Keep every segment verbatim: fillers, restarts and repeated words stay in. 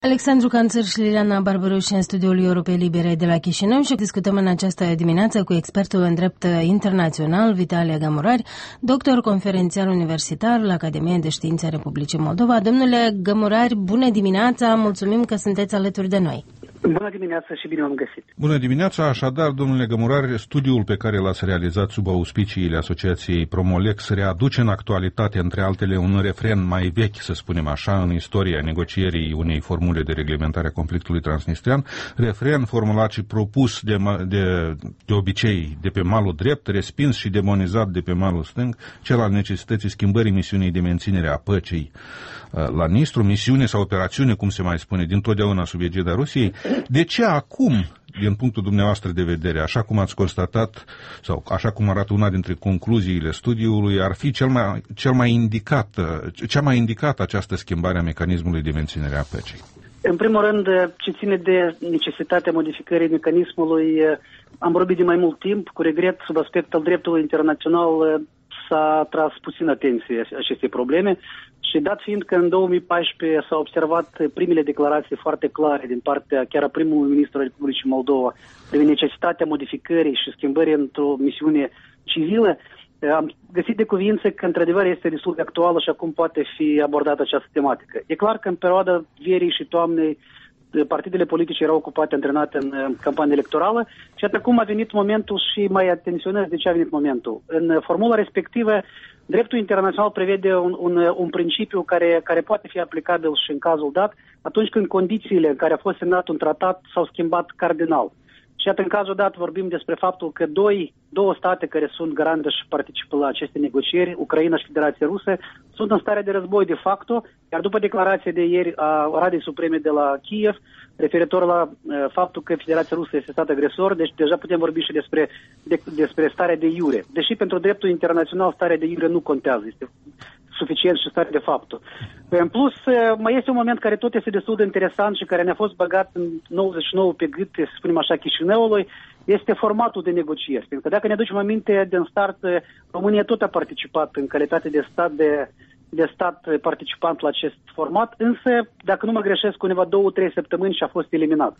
Alexandru Canțăr și Liliana Barbaroși în studioul Europei Libere de la Chișinău și discutăm în această dimineață cu expertul în drept internațional, Vitalie Gămurari, doctor conferențial universitar la Academia de Științe a Republicii Moldova. Domnule Gămurari, bună dimineața, mulțumim că sunteți alături de noi. Bună dimineața și bine v-am găsit. Bună dimineața, așadar, domnule Gămurari, studiul pe care l-ați realizat sub auspiciile Asociației Promolex readuce în actualitate, între altele, un refren mai vechi, să spunem așa, în istoria negocierii unei formule de reglementare a conflictului transnistrian, refren formulat și propus de, de, de obicei de pe malul drept, respins și demonizat de pe malul stâng, cel al necesității schimbării misiunii de menținere a păcii la Nistru, misiune sau operațiune, cum se mai spune, dintotdeauna sub egida Rusiei. De ce acum, din punctul dumneavoastră de vedere, așa cum ați constatat, sau așa cum arată una dintre concluziile studiului, ar fi cel mai, cel mai indicat, cea mai indicată această schimbare a mecanismului de menținere a păcii? În primul rând, ce ține de necesitatea modificării mecanismului, am vorbit de mai mult timp, cu regret, sub aspect al dreptului internațional, s-a tras puțin atenție acestei probleme și dat fiind că în două mii paisprezece s-au observat primele declarații foarte clare din partea chiar a primului ministru al Republicii Moldova privind necesitatea modificării și schimbării într-o misiune civilă, am găsit de cuvință că într-adevăr este destul de actuală și acum poate fi abordată această tematică. E clar că în perioada verii și toamnei partidele politice erau ocupate, antrenate în campanie electorală și acum a venit momentul și mai atenționez de ce a venit momentul. În formula respectivă, dreptul internațional prevede un, un, un principiu care, care poate fi aplicabil și în cazul dat atunci când condițiile în care a fost semnat un tratat s-au schimbat cardinal. Și iată, în cazul dat vorbim despre faptul că doi, două state care sunt garante și participă la aceste negocieri, Ucraina și Federația Rusă, sunt în stare de război de facto, iar după declarația de ieri a Radei Supreme de la Kiev, referitor la uh, faptul că Federația Rusă este stat agresor, deci deja putem vorbi și despre, de, despre starea de iure. Deși pentru dreptul internațional starea de iure nu contează, este suficient și stare de faptul. În plus, mai este un moment care tot este destul de interesant și care ne-a fost băgat în nouăzeci și nouă pe gât, să spunem așa, Chișinăului, este formatul de negocieri. Pentru că dacă ne aducem aminte, din start, România tot a participat în calitate de stat de, de stat participant la acest format, însă, dacă nu mă greșesc, undeva două, trei săptămâni și a fost eliminat.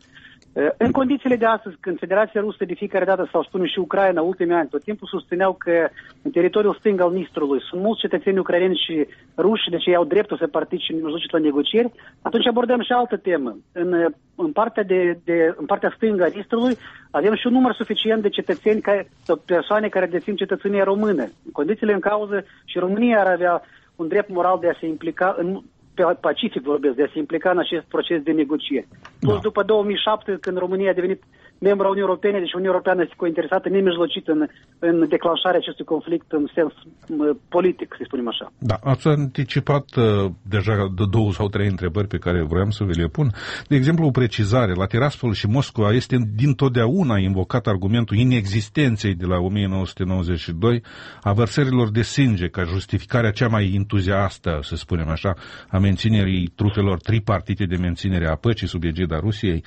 În condițiile de astăzi, când Federația Rusă de fiecare dată, sau spunem și Ucraina, ultimii ani, tot timpul susțineau că în teritoriul stâng al Nistrului sunt mulți cetățeni ucraineni și ruși, deci ei au dreptul să participe la negocieri, atunci abordăm și altă temă. În, în, partea, de, de, în partea stângă a Nistrului avem și un număr suficient de cetățeni care, sau persoane care dețin cetățenia română. În condițiile în cauză și România ar avea un drept moral de a se implica în pacific vorbesc, de a se implica în acest proces de negocieri. Plus, da. După două mii șapte, când România a devenit membru a Uniunii Europene, deci Uniunea Europeană este interesată nemijlocit în, în declanșarea acestui conflict în sens uh, politic, să spunem așa. Da, ați anticipat uh, deja de două sau trei întrebări pe care vreau să vi le pun. De exemplu, o precizare. La Tiraspol și Moscova este dintotdeauna invocat argumentul inexistenței de la o mie nouă sute nouăzeci și doi a vărsărilor de sânge ca justificarea cea mai entuziastă, să spunem așa, a menținerii trupelor tripartite de menținere a păcii sub egida Rusiei.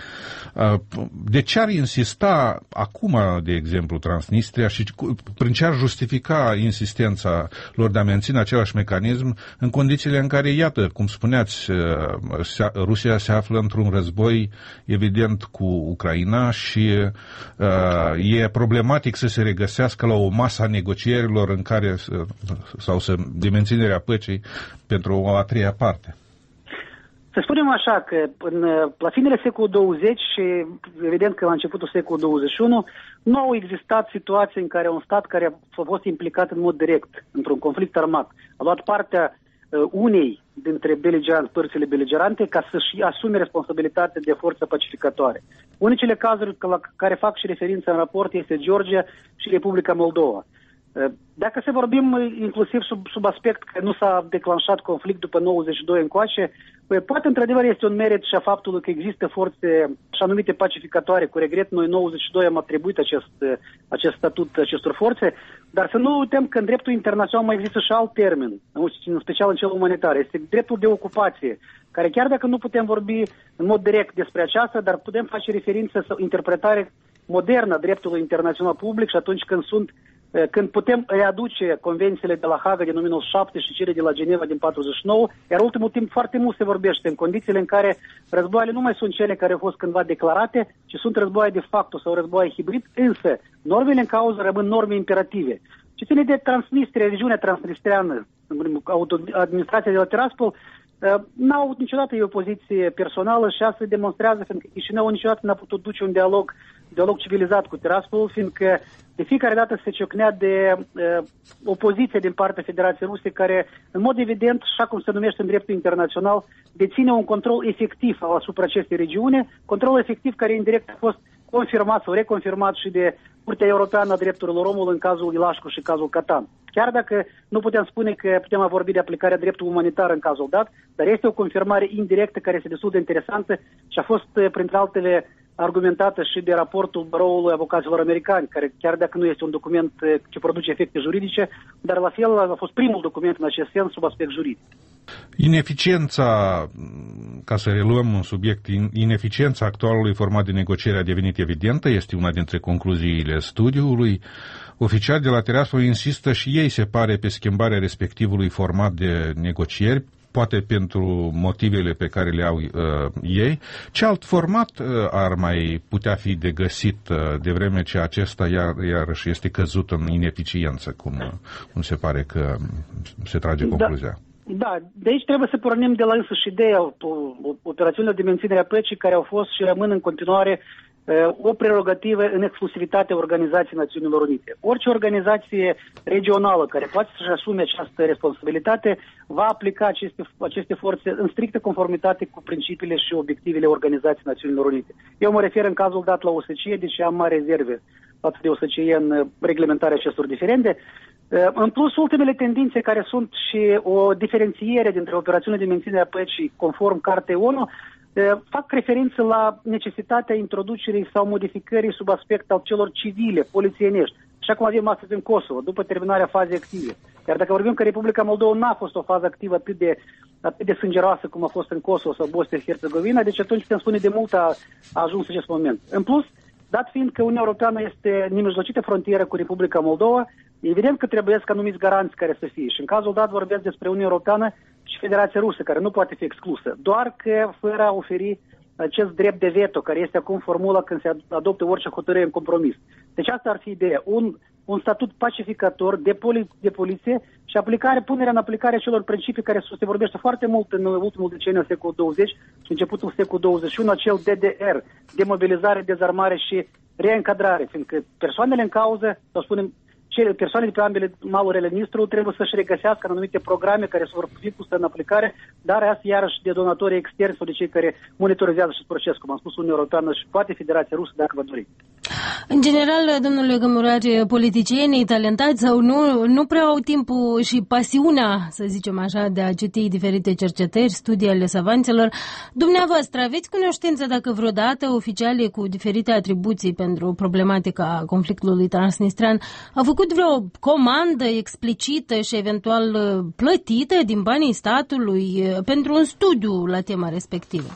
De ce ar insista acum, de exemplu, Transnistria și prin ce ar justifica insistența lor de a menține același mecanism în condițiile în care, iată, cum spuneați, Rusia se află într-un război evident cu Ucraina și uh, e problematic să se regăsească la o masă a negocierilor în care, sau să, de menținerea păcii pentru o a treia parte. Să spunem așa că în, la finele secolului douăzeci și evident că la începutul secolului douăzeci și unu nu au existat situații în care un stat care a fost implicat în mod direct într-un conflict armat a luat partea uh, unei dintre beligeranți, părțile beligerante, ca să-și asume responsabilitatea de forță pacificatoare. Unicele cazuri la care fac și referință în raport este Georgia și Republica Moldova. Dacă să vorbim inclusiv sub, sub aspect că nu s-a declanșat conflict după nouăzeci și doi încoace, poate într-adevăr este un merit și a faptului că există forțe așa numite pacificatoare. Cu regret, noi în nouăzeci și doi am atribuit acest, acest statut acestor forțe, dar să nu uităm că în dreptul internațional mai există și alt termen, în special în cel umanitar. Este dreptul de ocupație, care chiar dacă nu putem vorbi în mod direct despre aceasta, dar putem face referință sau interpretare modernă a dreptului internațional public și atunci când sunt când putem readuce convențiile de la Haga din o mie nouă sute șapte și cele de la Geneva din patruzeci și nouă, iar ultimul timp foarte mult se vorbește în condițiile în care războaiele nu mai sunt cele care au fost cândva declarate, ci sunt războaie de facto sau războaie hibrid, însă normele în cauză rămân norme imperative. Ce ține de Transnistria, regiunea transnistreană, administrația de la Tiraspol, n-au avut niciodată o poziție personală și asta demonstrează, fiindcă Chișinău niciodată n-a putut duce un dialog, dialog civilizat cu Tiraspol, fiindcă de fiecare dată se ciocnea de uh, opoziție din partea Federației Ruse, care, în mod evident, așa cum se numește în dreptul internațional, deține un control efectiv asupra acestei regiuni, control efectiv care indirect a fost confirmat sau reconfirmat și de Curtea Europeană a Drepturilor Omului în cazul Ilașcu și cazul Catan. Chiar dacă nu putem spune că putem vorbi de aplicarea dreptului umanitar în cazul dat, dar este o confirmare indirectă care este destul de interesantă și a fost, printre altele, argumentată și de raportul Baroului Avocaților Americani, care, chiar dacă nu este un document ce produce efecte juridice, dar la fel a fost primul document în acest sens sub aspect juridic. Ineficiența, ca să reluăm un subiect, ineficiența actualului format de negociere a devenit evidentă, este una dintre concluziile studiului. Oficiali de la Tiraspol insistă și ei, se pare, pe schimbarea respectivului format de negocieri, poate pentru motivele pe care le au uh, ei. Ce alt format uh, ar mai putea fi de găsit uh, de vreme ce acesta iar, iarăși este căzut în ineficiență, cum, uh, cum se pare că se trage concluzia? Da. Da, de aici trebuie să pornim de la însăși ideea operațiunilor de menținere a păcii care au fost și rămân în continuare o prerogativă în exclusivitatea Organizației Națiunilor Unite. Orice organizație regională care poate să-și asume această responsabilitate va aplica aceste, aceste forțe în strictă conformitate cu principiile și obiectivele Organizației Națiunilor Unite. Eu mă refer în cazul dat la O S C E, deși am mari rezerve față de O S C E în reglementarea acestor diferende. În plus, ultimele tendințe care sunt și o diferențiere dintre operațiunile de menținere a păcii conform Cartei ONU fac referință la necesitatea introducerii sau modificării sub aspect al celor civile, polițienești, așa cum avem astăzi în Kosovo, după terminarea fazei active. Iar dacă vorbim că Republica Moldova n-a fost o fază activă atât de, atât de sângeroasă cum a fost în Kosovo sau Bosnia-Herzegovina, deci atunci putem spune de mult a, a ajuns acest moment. În plus, dat fiind că Uniunea Europeană este nemijlocită frontieră cu Republica Moldova, evident că trebuie să anumiți garanți care să fie. Și în cazul dat vorbesc despre Uniunea Europeană și Federația Rusă, care nu poate fi exclusă. Doar că fără a oferi acest drept de veto, care este acum formula când se adoptă orice hotărâre în compromis. Deci asta ar fi ideea. Un, un statut pacificator de, poli, de poliție și aplicare, punerea în aplicare celor principii care se vorbește foarte mult în ultimul deceniu al secolului douăzeci și începutul secolului douăzeci și unu, acel D D R, demobilizare, dezarmare și reîncadrare, fiindcă persoanele în cauză, sau spunem, persoanele de pe ambele malurile Nistrului trebuie să-și regăsească în anumite programe care se vor fi puse în aplicare, dar asta iarăși de donatorii externi sau de cei care monitorizează acest proces, cum am spus, Uniunea Europeană și poate Federația Rusă, dacă vă dori. În general, domnule Gămurari, politicienii talentați sau nu, nu prea au timpul și pasiunea, să zicem așa, de a citi diferite cercetări, studii ale savanților. Dumneavoastră, aveți cunoștință dacă vreodată oficialii cu diferite atribuții pentru problematica conflictului transnistrean au făcut vreo comandă explicită și eventual plătită din banii statului pentru un studiu la tema respectivă?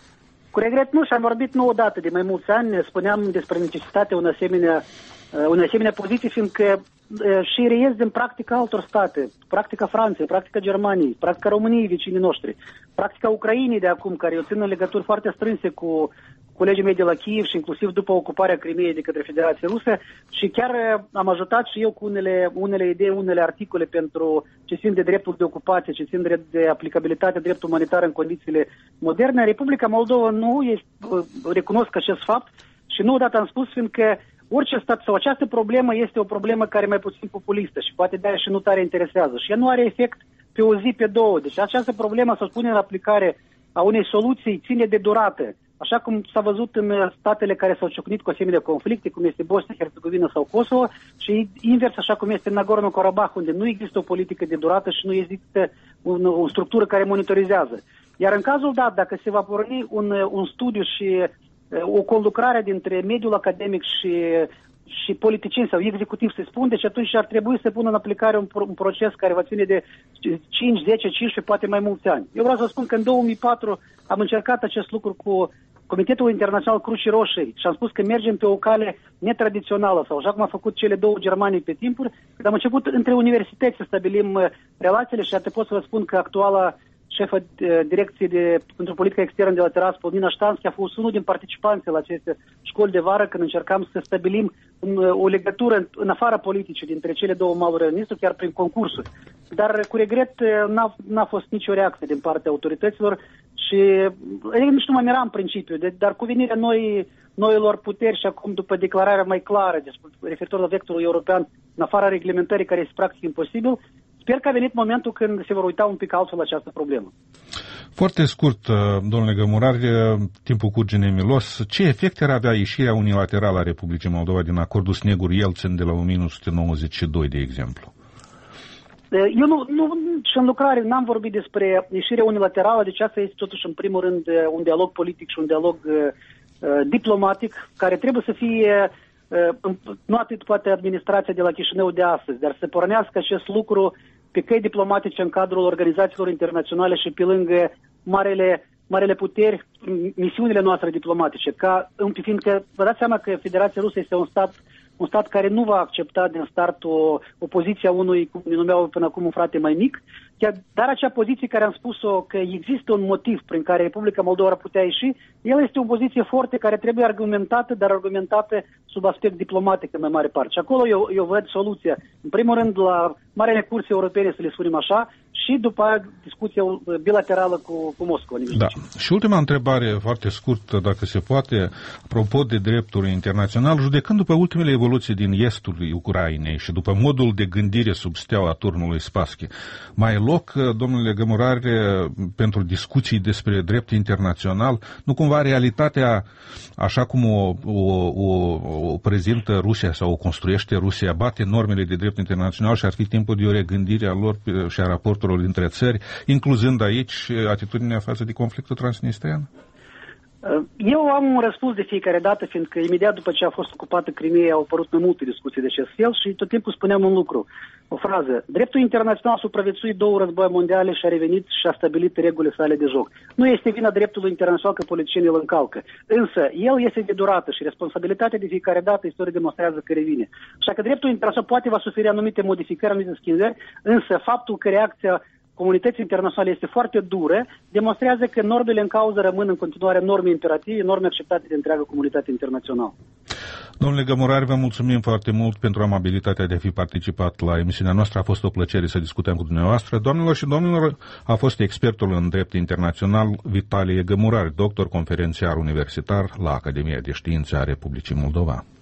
Cu regret nu, și am vorbit nu odată, de mai mulți ani, spuneam despre necesitatea unei asemenea, unei asemenea poziții, fiindcă și reiesc din practica altor state, practica Franței, practica Germaniei, practica României, vecinii noștri, practica Ucrainei de acum, care eu țin în legături foarte strânse cu colegii mei de la Kiev și inclusiv după ocuparea Crimeei de către Federația Rusă și chiar am ajutat și eu cu unele, unele idei, unele articole pentru ce țin de dreptul de ocupație, ce țin de, de aplicabilitatea dreptului umanitar în condițiile moderne. Republica Moldova nu este, recunosc acest fapt și nu odată am spus, fiindcă orice stat sau această problemă este o problemă care e mai puțin populistă și poate de-aia și nu tare interesează și ea nu are efect pe o zi, pe două. Deci această problemă, să spune în aplicare a unei soluții, ține de durată. Așa cum s-a văzut în statele care s-au ciocnit cu asemenea conflicte, cum este Bosnia-Herzegovina sau Kosovo, și invers, așa cum este în Nagorno-Karabakh, unde nu există o politică de durată și nu există un, o structură care monitorizează. Iar în cazul dat, dacă se va porni un, un studiu și o conlucrare dintre mediul academic și și politicieni sau executiv se spun, deci atunci ar trebui să pună în aplicare un, un proces care va ține de cinci, zece, cincisprezece, poate mai mulți ani. Eu vreau să spun că în două mii patru am încercat acest lucru cu Comitetul Internațional Crucii Roșii și am spus că mergem pe o cale netradițională sau așa cum a făcut cele două Germanii pe timpuri, când am început între universități să stabilim relațiile și atât pot să vă spun că actuala șefa direcției de, pentru politică externă de la Tiraspol, Nina Ștanschi, a fost unul din participanții la aceste școli de vară când încercam să stabilim un, o legătură în, în afara politicii dintre cele două maluri ale Nistru, chiar prin concursuri. Dar cu regret n-a, n-a fost nicio reacție din partea autorităților și nici nu mă mira în principiu, de, dar cu venirea noi, noilor puteri și acum după declararea mai clară referitor la vectorul european în afara reglementării care este practic imposibil, sper că a venit momentul când se vor uita un pic altfel la această problemă. Foarte scurt, domnule Gămurar, timpul curge nemilos. Ce efecte ar avea ieșirea unilaterală a Republicii Moldova din acordul Snegur-Yeltsin de la o mie nouă sute nouăzeci și doi, de exemplu? Eu nu, nu și în lucrare n-am vorbit despre ieșirea unilaterală, deci asta este totuși în primul rând un dialog politic și un dialog uh, diplomatic care trebuie să fie uh, nu atât poate administrația de la Chișinău de astăzi, dar să pornească acest lucru pe căi diplomatice în cadrul organizațiilor internaționale și pe lângă marele, marele puteri, misiunile noastre diplomatice. Ca, fiindcă vă dați seama că Federația Rusă este un stat un stat care nu va accepta din start o, o poziție a unui, cum ne numeau până acum, un frate mai mic, dar acea poziție care am spus-o că există un motiv prin care Republica Moldova ar putea ieși, el este o poziție forte care trebuie argumentată, dar argumentată sub aspect diplomatic în mai mare parte. Și acolo eu, eu văd soluția, în primul rând, la marele curse europene, să le spunem așa, și după aia discuția bilaterală cu, cu Moscova. Da. Și ultima întrebare, foarte scurtă, dacă se poate, apropo de dreptul internațional, judecând după ultimele evoluții din estul Ucrainei și după modul de gândire sub steaua turnului Spassky, mai e loc, domnule Gămurar, pentru discuții despre drept internațional? Nu cumva realitatea, așa cum o, o, o, o prezintă Rusia sau o construiește Rusia, bate normele de drept internațional și ar fi timpul de o regândire a lor și a raporturilor dintre țări, incluzând aici atitudinea față de conflictul transnistrian? Eu am un răspuns de fiecare dată, fiindcă imediat după ce a fost ocupată Crimeea au apărut mai multe discuții de acest fel și tot timpul spuneam un lucru, o frază: dreptul internațional a supraviețuit două războaie mondiale și a revenit și a stabilit regulile sale de joc. Nu este vina dreptului internațional că politicienii îl încalcă, însă el este de durată și responsabilitatea de fiecare dată istoria demonstrează că revine. Așa că dreptul internațional poate va suferi anumite modificări, anumite schimbări, însă faptul că reacția comunității internaționale este foarte dură, demonstrează că normele în cauză rămân în continuare norme imperative, norme acceptate de întreaga comunitate internațională. Domnule Gămurar, vă mulțumim foarte mult pentru amabilitatea de a fi participat la emisiunea noastră. A fost o plăcere să discutăm cu dumneavoastră. Doamnelor și domnilor, a fost expertul în drept internațional Vitalie Gămurar, doctor conferențiar universitar la Academia de Științe a Republicii Moldova.